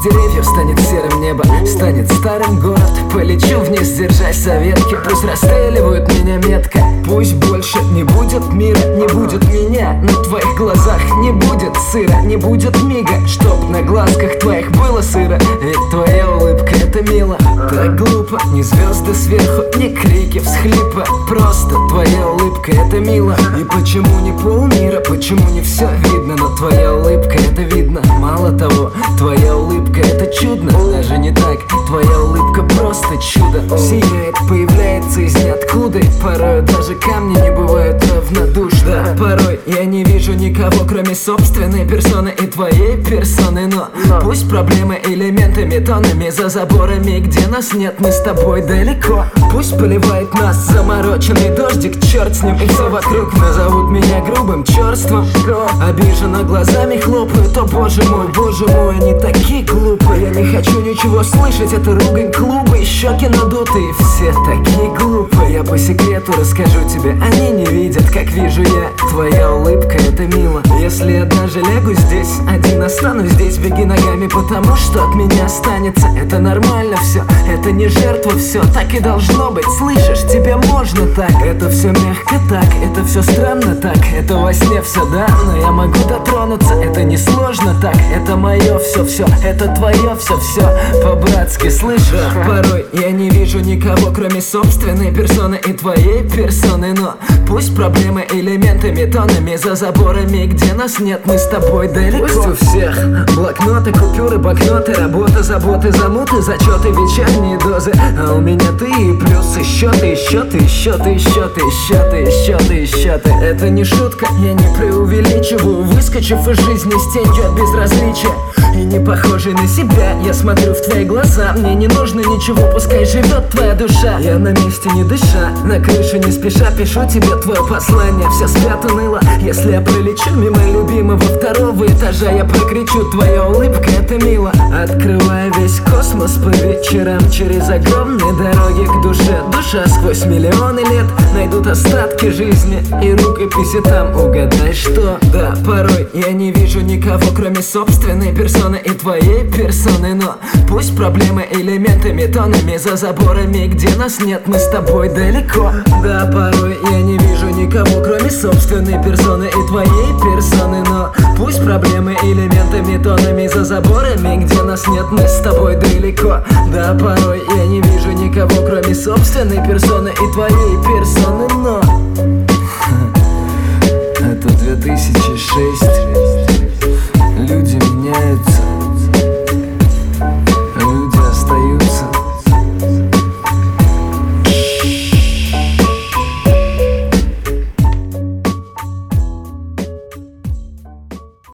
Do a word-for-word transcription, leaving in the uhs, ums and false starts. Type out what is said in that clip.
деревьев станет серым небо, станет старым город. Полечу вниз, держась за ветки, пусть расстреливают меня метко. Пусть больше не будет мира, не будет меня, но в твоих глазах не будет сыра, не будет мига, чтоб на глазках твоих было сыро. Ведь твоя улыбка это мило, так глупо. Ни звезды сверху, ни крики, всхлипы, просто твоя улыбка это мило. И почему не полмира, почему не все видно, но твоя улыбка это видно. Мало того, твоя улыбка это чудно, даже не так, твоя улыбка просто чудо. Сияет, появляется из ниоткуда, и порой даже камни не бывают равнодушны. Да, порой я не вижу никого, кроме собственной персоны и твоей персоны. Но пусть проблемы элементами, тонами за заборами, где нас нет, мы с тобой далеко. Пусть поливает нас замороченный дождик, черт с ним, и все вокруг назовут меня грубым, черством. Обиженно глазами хлопают, о боже мой, боже мой, они такие глупые. Я не хочу ничего слышать, это ругань клуба и щеки надутые, все такие глупые. Я по секрету расскажу тебе, они не видят, как вижу я. Твоя улыбка это мило. Если я даже лягу здесь, один останусь здесь, беги ногами, потому что от меня останется. Это нормально все, это не жертва, все так и должно быть. Слышишь, тебе можно так, это все мягко так, это все странно так, это во сне все, да, но я могу дотронуться, это не сложно так, это мое все-все, это твое все-все, по-братски, слышишь? Порой я не вижу никого, кроме собственной персоны и твоей персоны, но пусть проблемы элементами, тонами за заборами, где нас нет, мы с тобой далеко. Пусть у всех блокноты, купюры, банкноты, работа, заботы, замуты, зачеты, вечерние дозы, а у меня ты и плюсы, счеты, счеты, счеты, счеты, счеты, счеты, счеты. Это не шутка, я не преувеличиваю, выскочив из жизни с тенью от безразличия и не похожий на себя, я смотрю в твои глаза, мне не нужно ничего, пускай живет твоя душа. Я на месте не дыша, на крыше не спеша пишу тебе твое послание. Все спят уныло, если я пролечу мимо любимого второго этажа, я прокричу, твоя улыбка это мило. Открывая весь космос по вечерам, через огромные дороги к душе. Душа сквозь миллионы лет найдут остатки жизни и рукописи там, угадай что. Да, порой я не вижу никого, кроме собственной персоны и твоей персоны, но пусть проблемы элементами, тонами за заборами, где нас нет, мы с тобой далеко. Да, порой я не вижу никого, кроме собственной персоны и твоей персоны, но пусть проблемы элементами, тонами за заборами, где нас нет, мы с тобой далеко. Да, порой я не вижу никого, кроме собственной персоны и твоей персоны.